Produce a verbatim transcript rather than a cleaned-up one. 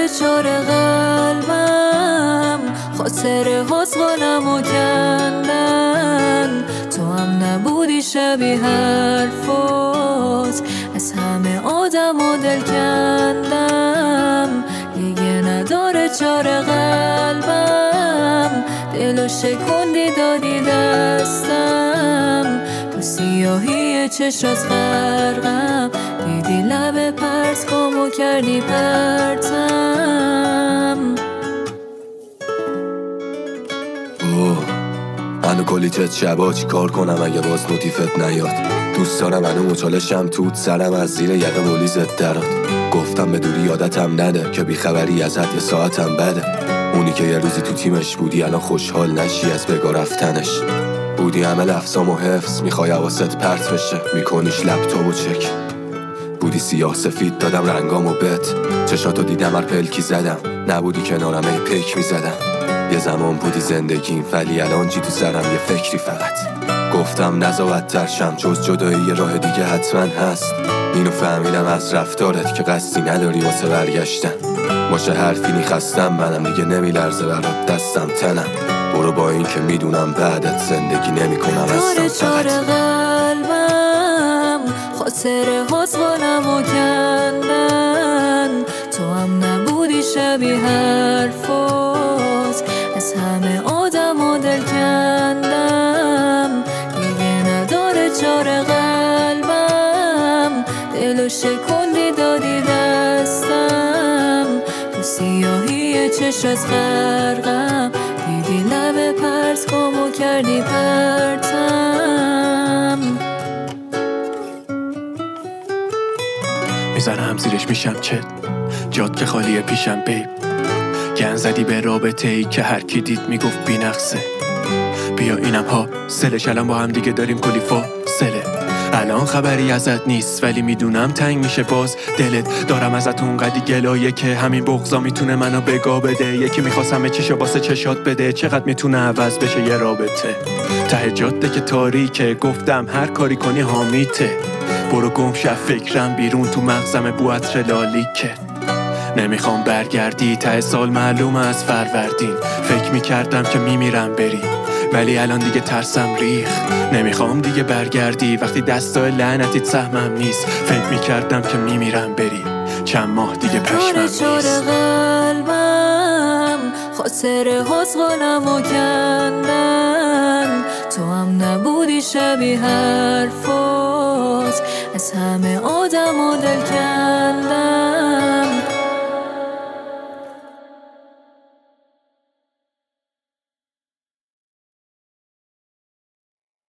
نداره چاره قلبم، خاطر حسنم و کندن. تو هم نبودی شبیه حرفات، از همه آدم و دل کندم. دیگه نداره چاره قلبم، دلو شکوندی دادی دستم. تو سیاهی چشات غرقم، دیدی لب پرس کامو کردی پرتم. اوه منو کلیتت شبا چی کار کنم اگه باز نوتیفت نیاد؟ دوست دارم منو مچالشم توت سرم از زیر یقه مولیزت درات. گفتم به دوری یادتم نده که بیخبری ازت یه ساعتم بده. اونی که یه روزی تو تیمش بودی الان خوشحال نشی از بگا رفتنش. بودی همه لفظام و حفظ، میخوای حواست پرت بشه میکنیش لپتاپ و چک. بودی سیاه سفید دادم رنگام و بت، چشاتو دیدم هر پلکی زدم. نبودی کنارم ای پیک میزدم. یه زمان بودی زندگیم ولی الان جی تو سرم یه فکری فقط. گفتم نزا بدتر شم، جز جدایی یه راه دیگه حتما هست. اینو فهمیدم از رفتارت که قصدی نداری واسه برگشتن. باشه حرفی نیخستم منم دیگه نمیلرزه برات دستم تنم. برو با این که میدونم بعدت زندگی نمی کنم هستم فقط. قلبم خاطر حسنم و کندن. تو هم نبودی شبیه حرفات، از همه آدم و دل کندم. دیگه نداره چاره قلبم، دلو شکوندی دادی دستم. تو سیاهی چشات غرقم، دیدی لب پرس کامو کردی پرتم. میزنم زیرش میشم چت، جاد که خالیه پیشم بیب. گن زدی به رابطه ای که هر کی دید میگفت بی نقصه. بیا اینم ها سلش الان با هم دیگه داریم کلی فاصله. الان خبری ازت نیست ولی میدونم تنگ میشه باز دلت. دارم ازت اونقدی گلایه که همین بغضا میتونه منو بگا بده. یکی میخواست همه چیشو واسه چشات بده، چقدر میتونه عوض بشه یه رابطه. ته جاده که تاریکه، گفتم هر کاری کنی حامیته. برو گم شو فکرم بیرون، تو مغزم بو عطر لالیکه. نمیخوام برگردی ته سال معلومه از فروردین. فکر میکردم که میمیرم بری ولی الان دیگه ترسم ریخ. نمیخوام دیگه برگردی وقتی دستای لعنتیت سهمم نیست. فکر میکردم که میمیرم بری، چند ماه دیگه پشمم نیست. قلبم خاطر حسنم و کندن. تو هم نبودی شبیه حرفات، از همه آدم و دل کندن.